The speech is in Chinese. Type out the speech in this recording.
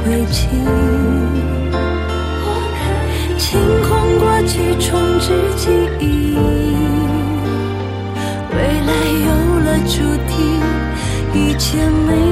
归期。轻狂过去，重置记忆，未来有了主题，一切美